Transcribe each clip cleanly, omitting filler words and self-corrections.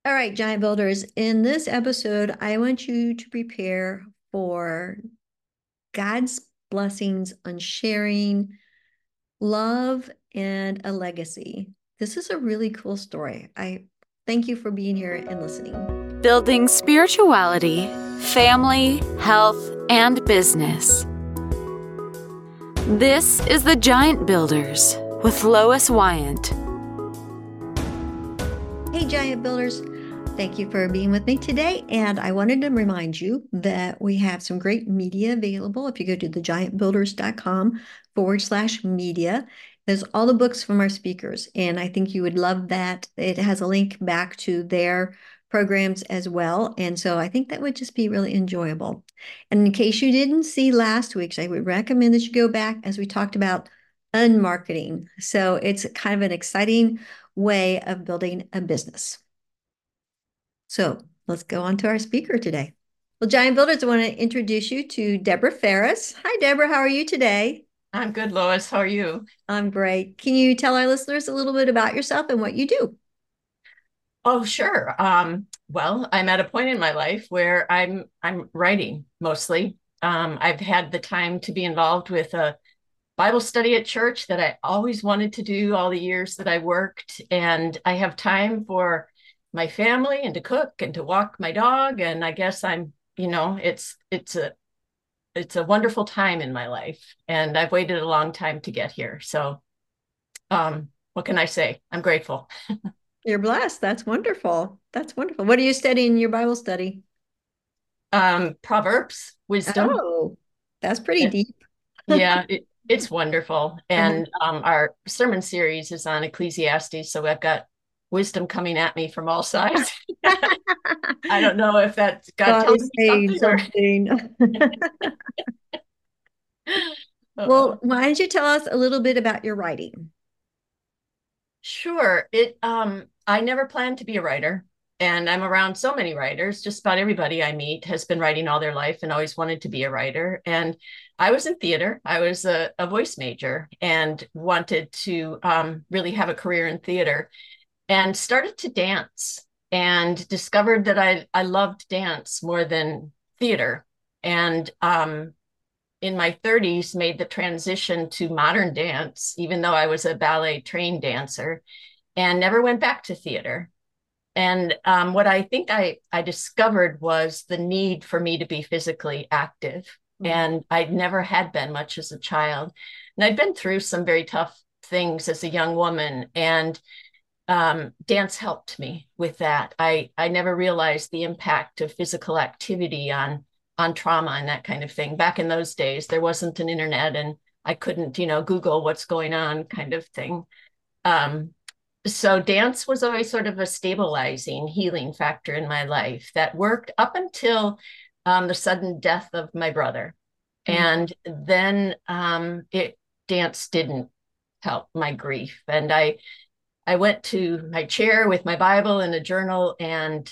All right, giant builders. In this episode, I want you to prepare for God's blessings on sharing love and a legacy. This is a really cool story. I thank you for being here and listening. Building spirituality, family, health, and business. This is The Giant Builders with Lois Wyant. Hey, giant builders. Thank you for being with me today. And I wanted to remind you that we have some great media available. If you go to thegiantbuilders.com/media, there's all the books from our speakers. And I think you would love that. It has a link back to their programs as well. And so I think that would just be really enjoyable. And in case you didn't see last week's, I would recommend that you go back as we talked about unmarketing. So it's kind of an exciting way of building a business. So let's go on to our speaker today. Well, Giant Builders, I want to introduce you to Deborah Ferris. Hi, Deborah. How are you today? I'm good, Lois. How are you? I'm great. Can you tell our listeners a little bit about yourself and what you do? Oh, sure. Well, I'm at a point in my life where I'm writing mostly. I've had the time to be involved with a Bible study at church that I always wanted to do all the years that I worked, and I have time for my family and to cook and to walk my dog. And I guess it's a wonderful time in my life, and I've waited a long time to get here. So, what can I say? I'm grateful. You're blessed. That's wonderful. That's wonderful. What are you studying in your Bible study? Proverbs, wisdom. Oh, that's pretty deep. Yeah, it's wonderful. Uh-huh. And our sermon series is on Ecclesiastes, so I've got wisdom coming at me from all sides. I don't know if that's God God telling is me saying something or something. uh-oh. Well, why don't you tell us a little bit about your writing? Sure. I never planned to be a writer, and I'm around so many writers. Just about everybody I meet has been writing all their life and always wanted to be a writer. And I was in theater. I was a voice major and wanted to really have a career in theater, and started to dance and discovered that I loved dance more than theater. And in my 30s made the transition to modern dance, even though I was a ballet trained dancer, and never went back to theater. And what I think I discovered was the need for me to be physically active. Mm. And I'd never had been much as a child. And I'd been through some very tough things as a young woman. And dance helped me with that. I never realized the impact of physical activity on trauma and that kind of thing. Back in those days, there wasn't an internet, and I couldn't, Google what's going on kind of thing. Um, so dance was always sort of a stabilizing, healing factor in my life that worked up until the sudden death of my brother. Mm. And then it dance didn't help my grief. And I went to my chair with my Bible and a journal and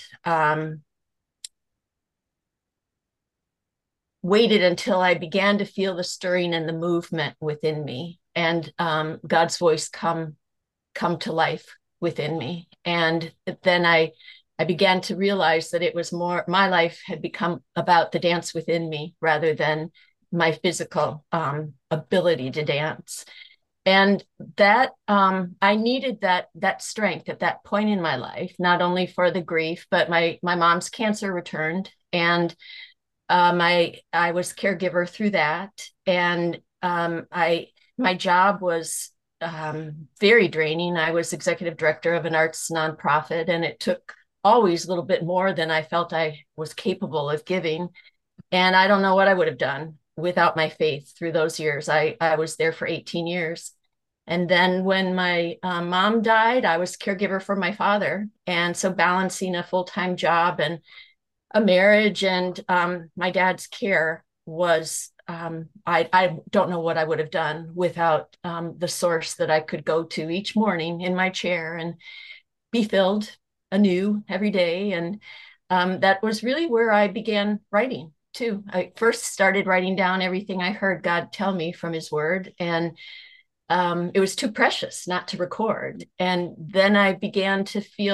waited until I began to feel the stirring and the movement within me, and God's voice come to life within me. And then I began to realize that it was more, my life had become about the dance within me rather than my physical ability to dance. And that I needed that strength at that point in my life, not only for the grief, but my mom's cancer returned, and I was caregiver through that, and I my job was very draining. I was executive director of an arts nonprofit, and it took always a little bit more than I felt I was capable of giving. And I don't know what I would have done without my faith through those years. I was there for 18 years. And then when my mom died, I was caregiver for my father. And so balancing a full-time job and a marriage and my dad's care was, I don't know what I would have done without the source that I could go to each morning in my chair and be filled anew every day. And that was really where I began writing too. I first started writing down everything I heard God tell me from his word. And it was too precious not to record. And then I began to feel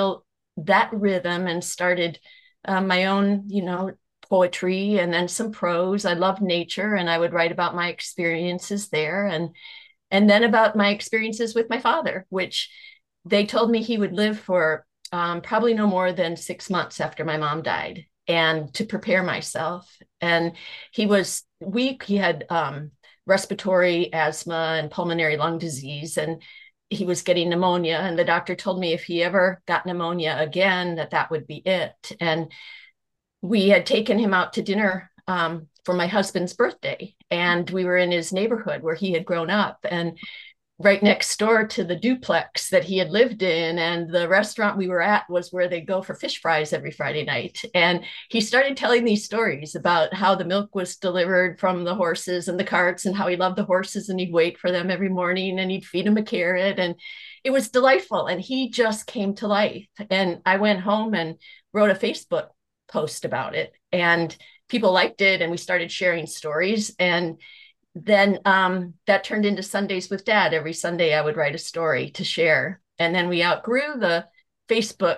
that rhythm and started my own, poetry and then some prose. I love nature, and I would write about my experiences there, and then about my experiences with my father, which they told me he would live for probably no more than 6 months after my mom died, and to prepare myself. And he was weak. He had respiratory asthma and pulmonary lung disease, and he was getting pneumonia. And the doctor told me if he ever got pneumonia again, that would be it. And we had taken him out to dinner for my husband's birthday, and we were in his neighborhood where he had grown up, and right next door to the duplex that he had lived in, and the restaurant we were at was where they go for fish fries every Friday night. And he started telling these stories about how the milk was delivered from the horses and the carts, and how he loved the horses, and he'd wait for them every morning, and he'd feed them a carrot, and it was delightful. And he just came to life. And I went home and wrote a Facebook post about it, and people liked it, and we started sharing stories. And then that turned into Sundays with Dad. Every Sunday I would write a story to share. And then we outgrew the Facebook,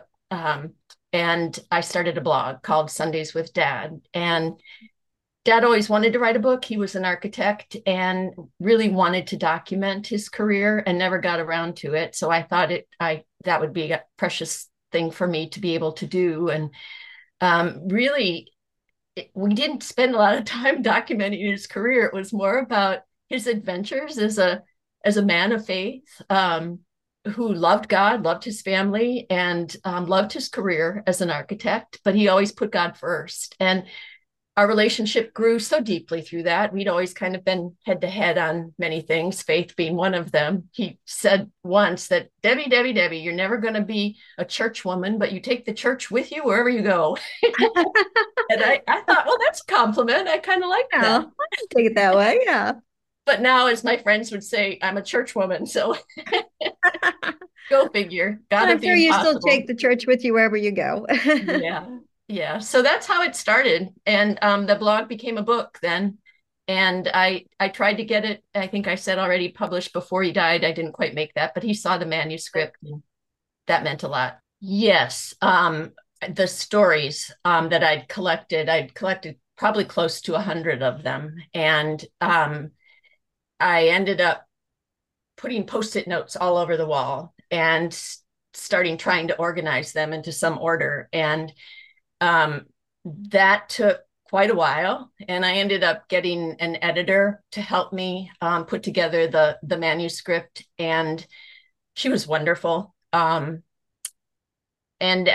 and I started a blog called Sundays with Dad. And Dad always wanted to write a book. He was an architect and really wanted to document his career and never got around to it. So I thought that would be a precious thing for me to be able to do. And really, we didn't spend a lot of time documenting his career. It was more about his adventures as a man of faith, who loved God, loved his family, and loved his career as an architect. But he always put God first. And our relationship grew so deeply through that. We'd always kind of been head to head on many things, faith being one of them. He said once that, Debbie, you're never going to be a church woman, but you take the church with you wherever you go. And I thought, well, that's a compliment. I kind of like that. I can take it that way. Yeah. But now, as my friends would say, I'm a church woman. So go figure. God I'm of the sure you still impossible. take the church with you wherever you go. Yeah. Yeah. So that's how it started. And the blog became a book then. And I tried to get it, I think I said already, published before he died. I didn't quite make that, but he saw the manuscript, and that meant a lot. Yes. The stories that I'd collected probably close to 100 of them. And I ended up putting Post-it notes all over the wall and starting trying to organize them into some order. And that took quite a while. And I ended up getting an editor to help me put together the manuscript. And she was wonderful. And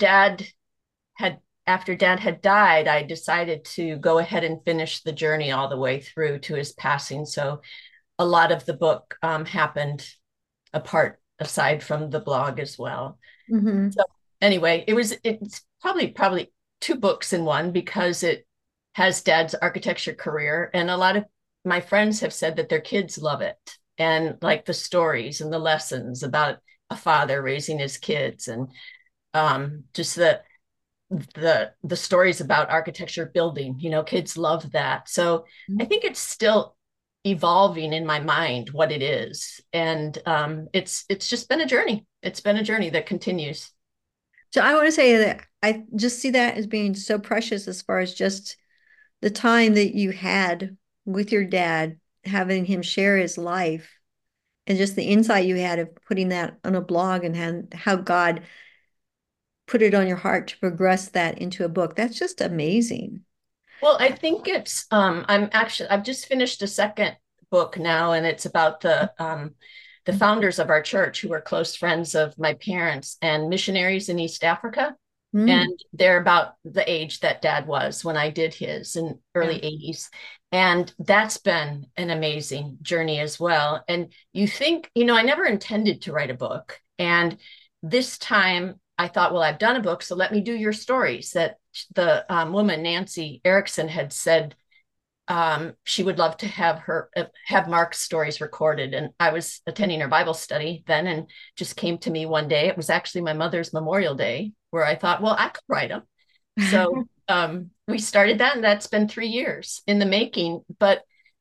after Dad had died, I decided to go ahead and finish the journey all the way through to his passing. So a lot of the book happened aside from the blog as well. Mm-hmm. So anyway, it's probably two books in one, because it has Dad's architecture career, and a lot of my friends have said that their kids love it, and like the stories and the lessons about a father raising his kids, and just the stories about architecture building. Kids love that. So I think it's still evolving in my mind what it is, and it's just been a journey. It's been a journey that continues. So I want to say that I just see that as being so precious as far as just the time that you had with your dad, having him share his life, and just the insight you had of putting that on a blog, and how God put it on your heart to progress that into a book. That's just amazing. Well, I think I've just finished a second book now, and it's about the founders of our church, who were close friends of my parents and missionaries in East Africa. Mm. And they're about the age that Dad was when I did his, in early Yeah. 80s. And that's been an amazing journey as well. And you think, I never intended to write a book. And this time I thought, well, I've done a book, so let me do your stories. That the woman, Nancy Erickson, had said she would love to have Mark's stories recorded. And I was attending her Bible study then, and just came to me one day. It was actually my mother's Memorial Day, where I thought, well, I could write them. So we started that, and that's been 3 years in the making. But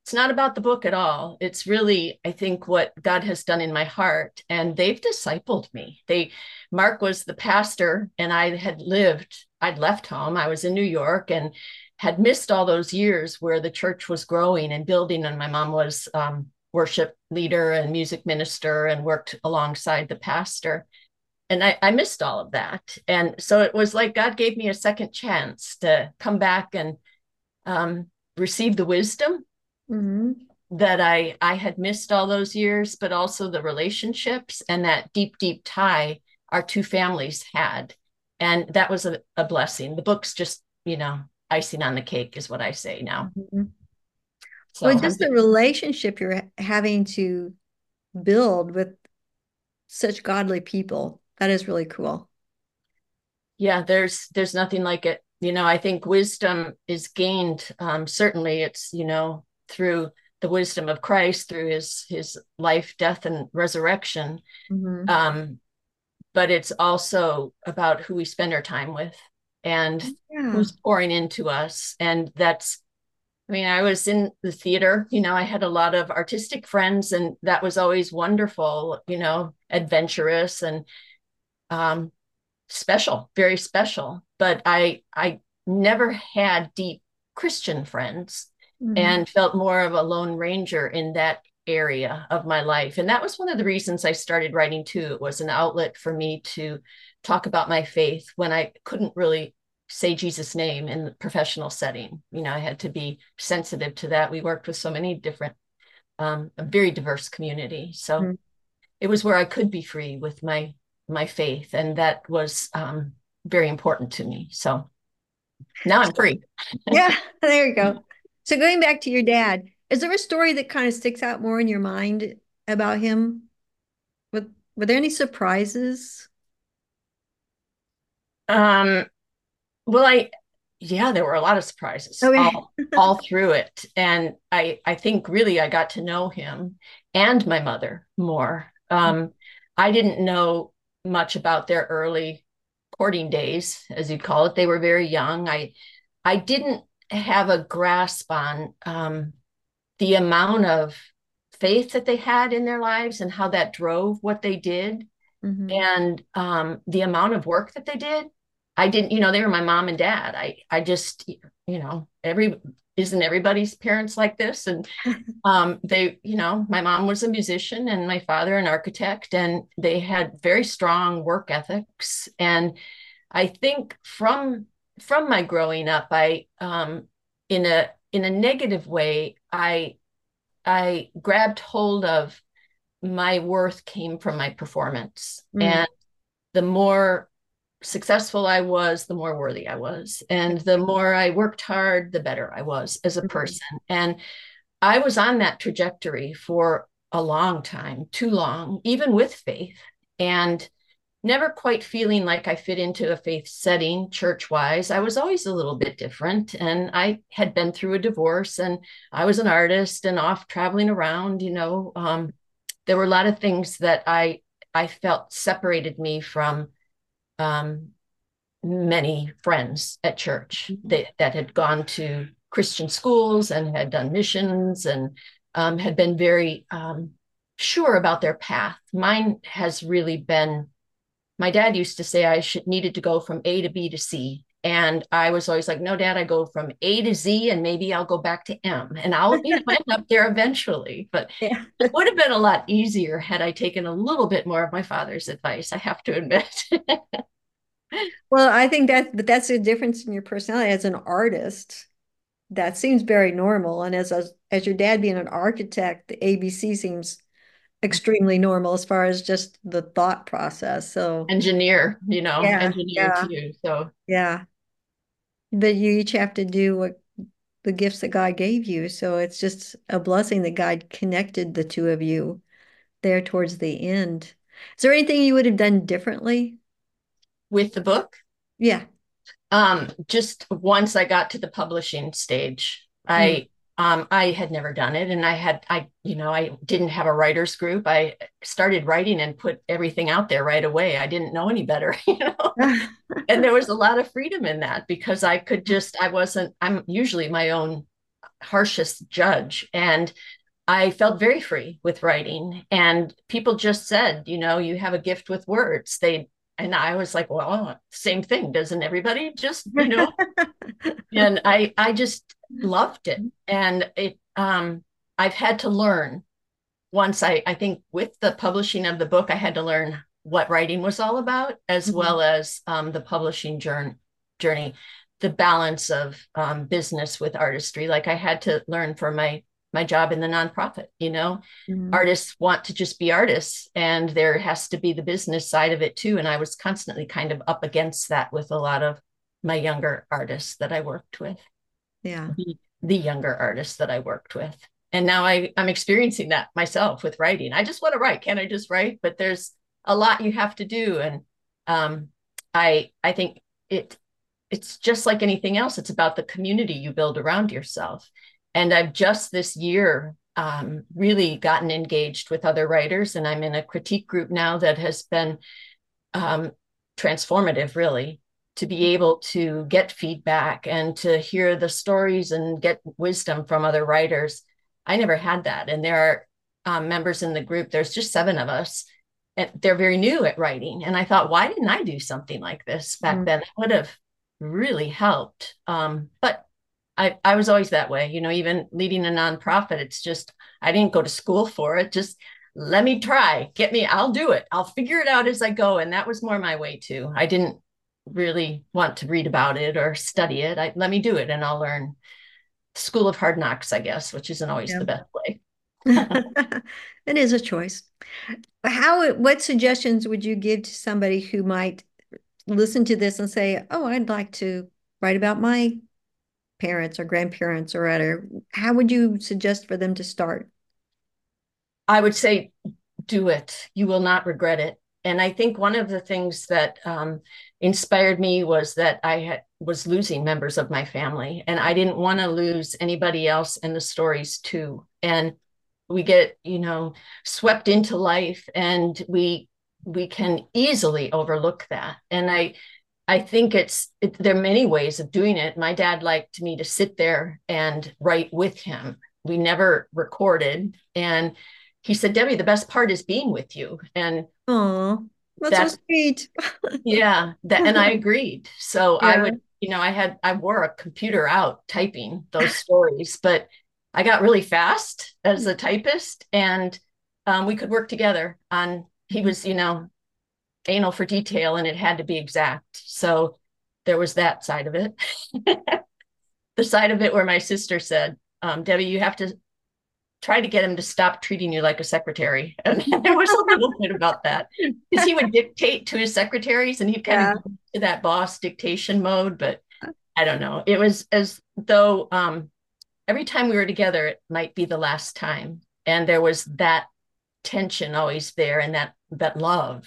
it's not about the book at all. It's really, I think, what God has done in my heart. And they've discipled me. Mark was the pastor, and I'd left home. I was in New York and had missed all those years where the church was growing and building. And my mom was worship leader and music minister and worked alongside the pastor. And I missed all of that. And so it was like God gave me a second chance to come back and receive the wisdom Hmm. that I had missed all those years, but also the relationships and that deep, deep tie our two families had. And that was a blessing. The book's just, icing on the cake is what I say now. Hmm. Well, So just the relationship you're having to build with such godly people, that is really cool. yeah, there's nothing like it. I think wisdom is gained. Certainly it's, through the wisdom of Christ, through his life, death, and resurrection. Hmm. Um, but it's also about who we spend our time with and Yeah. who's pouring into us. And I was in the theater, I had a lot of artistic friends, and that was always wonderful, adventurous and um, special, very special. But I never had deep Christian friends Hmm. and felt more of a lone ranger in that area of my life. And that was one of the reasons I started writing too. It was an outlet for me to talk about my faith when I couldn't really say Jesus' name in the professional setting. I had to be sensitive to that. We worked with so many different, a very diverse community. So it was where I could be free with my faith, and that was very important to me. So now I'm free. Yeah, there you go. So going back to your dad, is there a story that kind of sticks out more in your mind about him? Were there any surprises? um, well, yeah, there were a lot of surprises Okay. all through it, and I think really I got to know him and my mother more. I didn't know much about their early courting days, as you'd call it. They were very young. I didn't have a grasp on the amount of faith that they had in their lives and how that drove what they did, Hmm. and the amount of work that they did. I didn't, they were my mom and dad. I just, isn't everybody's parents like this? And my mom was a musician and my father an architect, and they had very strong work ethics. And I think from my growing up, in a negative way, I grabbed hold of my worth came from my performance. Mm. And the more successful I was, the more worthy I was. And the more I worked hard, the better I was as a person. And I was on that trajectory for a long time, too long, even with faith, and never quite feeling like I fit into a faith setting church wise. I was always a little bit different. And I had been through a divorce, and I was an artist and off traveling around, there were a lot of things that I felt separated me from um, many friends at church that had gone to Christian schools and had done missions and had been very sure about their path. Mine has really been, my dad used to say I needed to go from A to B to C. And I was always like, no, Dad, I go from A to Z and maybe I'll go back to M and I'll, end up there eventually. But Yeah. it would have been a lot easier had I taken a little bit more of my father's advice, I have to admit. Well, I think but that's a difference in your personality as an artist. That seems very normal. And as your dad being an architect, the ABC seems extremely normal as far as just the thought process. So engineer, yeah, engineer yeah, too. So, yeah. But you each have to do what the gifts that God gave you. So it's just a blessing that God connected the two of you there towards the end. Is there anything you would have done differently? with the book, Yeah. just once I got to the publishing stage, Mm. I had never done it, and I didn't have a writers group. I started writing and put everything out there right away. I didn't know any better, and there was a lot of freedom in that because I could I'm usually my own harshest judge. And I felt very free with writing. And people just said, you have a gift with words. And I was like, well, same thing. Doesn't everybody just. And I just loved it. And I've had to learn once I think with the publishing of the book, I had to learn what writing was all about, as well as the publishing journey, the balance of business with artistry. Like I had to learn for my job in the nonprofit. Artists want to just be artists, and there has to be the business side of it too. And I was constantly kind of up against that with a lot of my younger artists that I worked with. Yeah. The younger artists that I worked with. And now I'm experiencing that myself with writing. I just want to write. Can I just write? But there's a lot you have to do. And I think it's just like anything else. It's about the community you build around yourself. And I've just this year really gotten engaged with other writers. And I'm in a critique group now that has been transformative, really, to be able to get feedback and to hear the stories and get wisdom from other writers. I never had that. And there are members in the group, there's just 7 of us, and they're very new at writing. And I thought, why didn't I do something like this back then? It would have really helped. But I was always that way, even leading a nonprofit. It's just, I didn't go to school for it. Just let me try, I'll do it. I'll figure it out as I go. And that was more my way too. I didn't really want to read about it or study it. Let me do it and I'll learn. School of hard knocks, I guess, which isn't always the best way. It is a choice. What suggestions would you give to somebody who might listen to this and say, oh, I'd like to write about my parents or grandparents or other? How would you suggest for them to start? I would say, do it. You will not regret it. And I think one of the things that inspired me was that I was losing members of my family, and I didn't want to lose anybody else in the stories too. And we get, swept into life, and we can easily overlook that. And I think there are many ways of doing it. My dad liked me to sit there and write with him. We never recorded, and he said, Debbie, the best part is being with you. And oh, that's so sweet. Yeah, and I agreed. So I would, I wore a computer out typing those stories, but I got really fast as a typist, and we could work together on, he was, anal for detail, and it had to be exact. So there was that side of it. The side of it where my sister said, Debbie, you have to try to get him to stop treating you like a secretary. And there was a little bit about that, because he would dictate to his secretaries, and he'd kind of go to that boss dictation mode. But I don't know. It was as though every time we were together, it might be the last time. And there was that tension always there, and that love.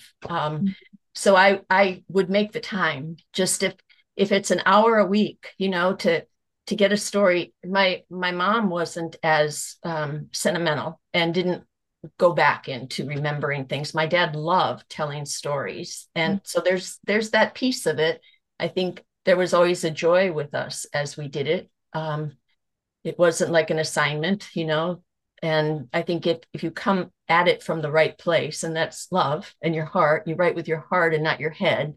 So I would make the time, just if it's an hour a week, to get a story. My mom wasn't as sentimental and didn't go back into remembering things. My dad loved telling stories. And so there's that piece of it. I think there was always a joy with us as we did it. It wasn't like an assignment, and I think if you come at it from the right place, and that's love and your heart, you write with your heart and not your head,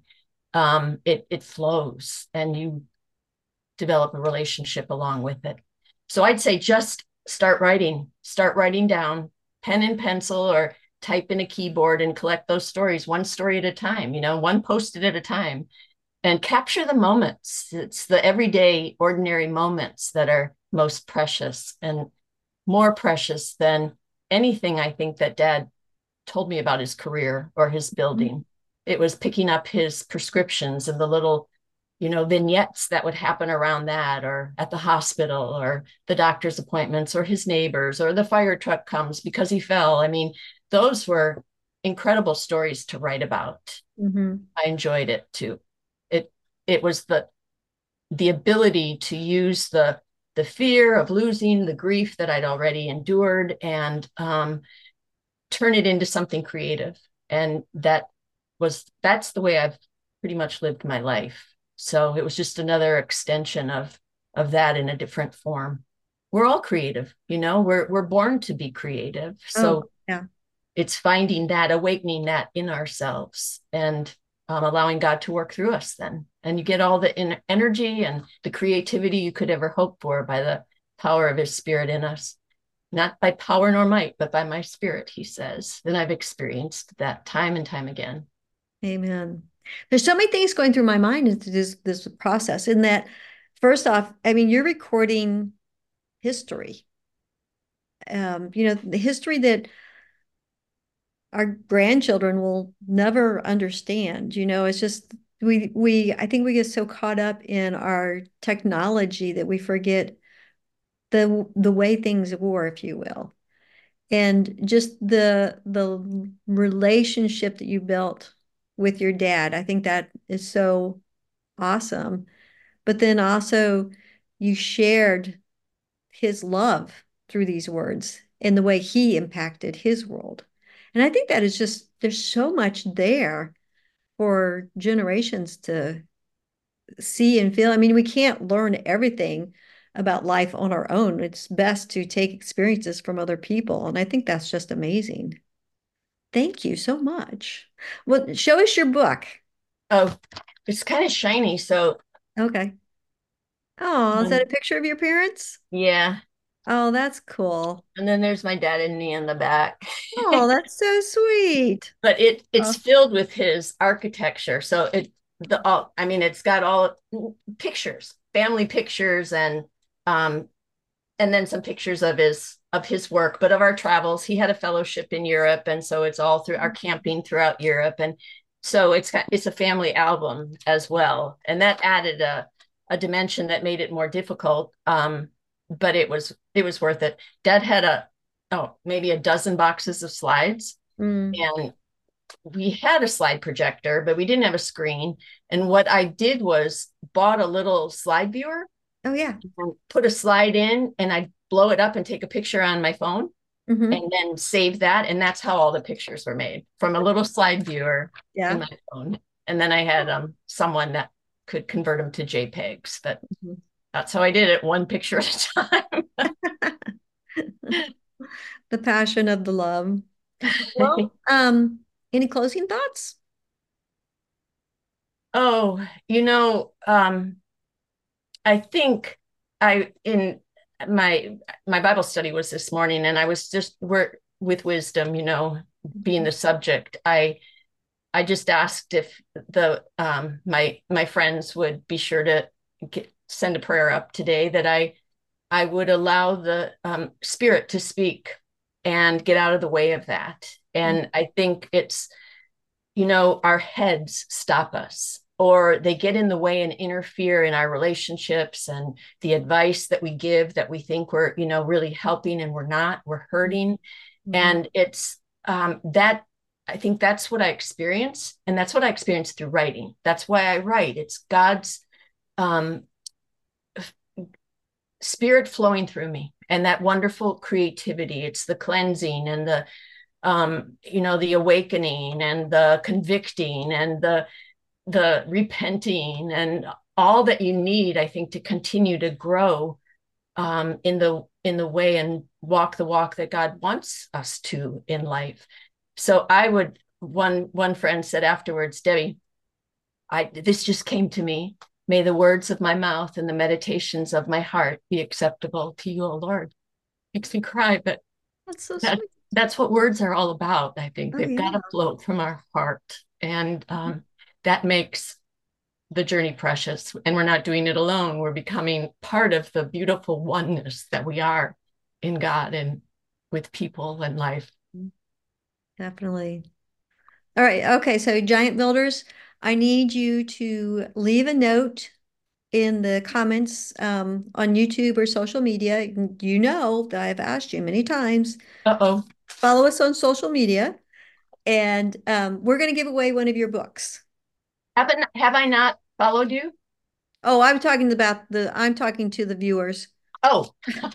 it flows, and you develop a relationship along with it. So I'd say just start writing down, pen and pencil, or type in a keyboard, and collect those stories, one story at a time, one post-it at a time, and capture the moments. It's the everyday, ordinary moments that are most precious, and more precious than anything I think that Dad told me about his career or his building. It was picking up his prescriptions and the little vignettes that would happen around that, or at the hospital, or the doctor's appointments, or his neighbors, or the fire truck comes because he fell. I mean, those were incredible stories to write about. I enjoyed it too. It was the ability to use the fear of losing, the grief that I'd already endured, and turn it into something creative. And that's the way I've pretty much lived my life. So it was just another extension of that in a different form. we're all creative, we're born to be creative. Oh, So yeah. it's finding that, awakening that in ourselves, and allowing God to work through us then. And you get all the energy and the creativity you could ever hope for by the power of his spirit in us. Not by power nor might, but by my spirit, he says. And I've experienced that time and time again. Amen. There's so many things going through my mind into this process. In that, first off, I mean, you're recording history. The history that our grandchildren will never understand. It's just we I think we get so caught up in our technology that we forget the way things were, if you will. And just the relationship that you built with your dad. I think that is so awesome. But then also you shared his love through these words and the way he impacted his world. And I think that is just, there's so much there for generations to see and feel. I mean, we can't learn everything about life on our own. It's best to take experiences from other people. And I think that's just amazing. Thank you so much. Well, show us your book. Oh, it's kind of shiny. So, Okay. Oh, is that a picture of your parents? yeah. Oh, that's cool. And then there's my dad and me in the back. Oh, that's so sweet. But it's Oh, filled with his architecture. So I mean, it's got all pictures, family pictures, um and then some pictures of his work, but of our travels. He had a fellowship in Europe, and so it's all through our camping throughout Europe. And so it's a family album as well. And that added a dimension that made it more difficult. But it was worth it. Dad had maybe a dozen boxes of slides, mm. and we had a slide projector, but we didn't have a screen. And what I did was bought a little slide viewer Oh, yeah. and put a slide in, and I'd blow it up and take a picture on my phone Hmm. and then save that. And that's how all the pictures were made, from a little slide viewer in Yeah. my phone. And then I had someone that could convert them to JPEGs. But Mhm. that's how I did it, one picture at a time. The passion of the love. Well, any closing thoughts? Oh, I think I in my Bible study was this morning, and I was just with wisdom, being the subject. I just asked if the my friends would be sure to send a prayer up today, that I would allow the Spirit to speak and get out of the way of that. And I think it's, our heads stop us, or they get in the way and interfere in our relationships and the advice that we give, that we think we're, really helping, and we're not, we're hurting. Mhm. And it's that I think that's what I experience. And that's what I experience through writing. That's why I write. It's God's um, spirit flowing through me, and that wonderful creativity. It's the cleansing and the awakening and the convicting and the repenting and all that you need, I think, to continue to grow in the way and walk the walk that God wants us to in life. So one friend said afterwards, Debbie, this just came to me. May the words of my mouth and the meditations of my heart be acceptable to you, O Lord. Makes me cry, but That's so that sweet. that's what words are all about. I think Oh, they've got yeah. to float from our heart, and that makes the journey precious. And we're not doing it alone. We're becoming part of the beautiful oneness that we are in God and with people and life. Definitely. All right. Okay. So, Giant Builders, I need you to leave a note in the comments on YouTube or social media. You know that I've asked you many times. Uh-oh. Follow us on social media, and we're going to give away one of your books. Have I not followed you? Oh, I'm talking to the viewers. Oh,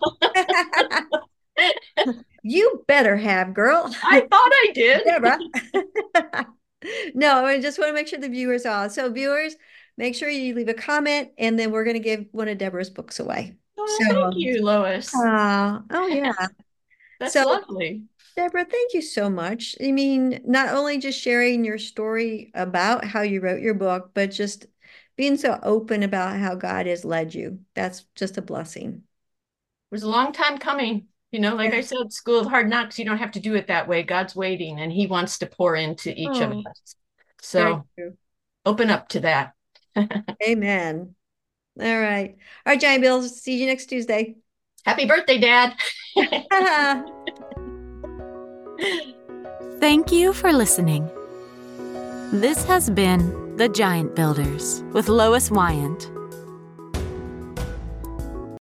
You better have, girl. I thought I did. Deborah. No, I just want to make sure the viewers are. So, viewers, make sure you leave a comment, and then we're going to give one of Deborah's books away. Oh, thank So, you, Lois. oh yeah. That's So, lovely. Deborah, thank you so much. I mean, not only just sharing your story about how you wrote your book, but just being so open about how God has led you. That's just a blessing. It was a long time coming. Like I Yeah. said, School of Hard Knocks, you don't have to do it that way. God's waiting and he wants to pour into each of Oh, us. very So true. open up to that. Amen. All right. All right, Giant Bill. See you next Tuesday. Happy birthday, Dad. Thank you for listening. This has been The Giant Builders with Lois Wyant.